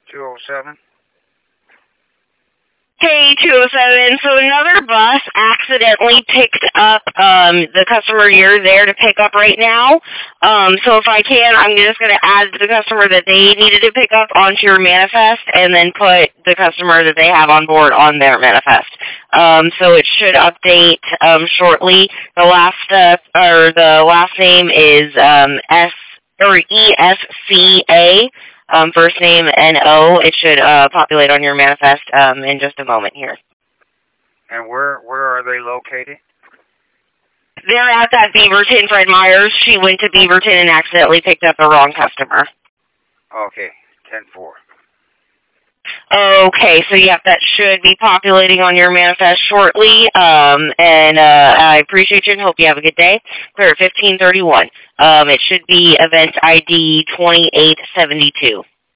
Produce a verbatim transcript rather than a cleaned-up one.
two oh seven. Hey, two oh seven. So another bus accidentally picked up um, the customer you're there to pick up right now. Um, so if I can, I'm just going to add the customer that they needed to pick up onto your manifest and then put the customer that they have on board on their manifest. Um, so it should update um, shortly. The last uh, or the last name is um, S or E S C A. Um, first name N O. It should uh, populate on your manifest um, in just a moment here. And where where are they located? They're at that Beaverton Fred Myers. She went to Beaverton and accidentally picked up the wrong customer. Okay, ten four. Okay, so yep, that should be populating on your manifest shortly. Um, and uh, I appreciate you and hope you have a good day. Clear at fifteen thirty-one. Um, it should be event I D twenty-eight seventy-two.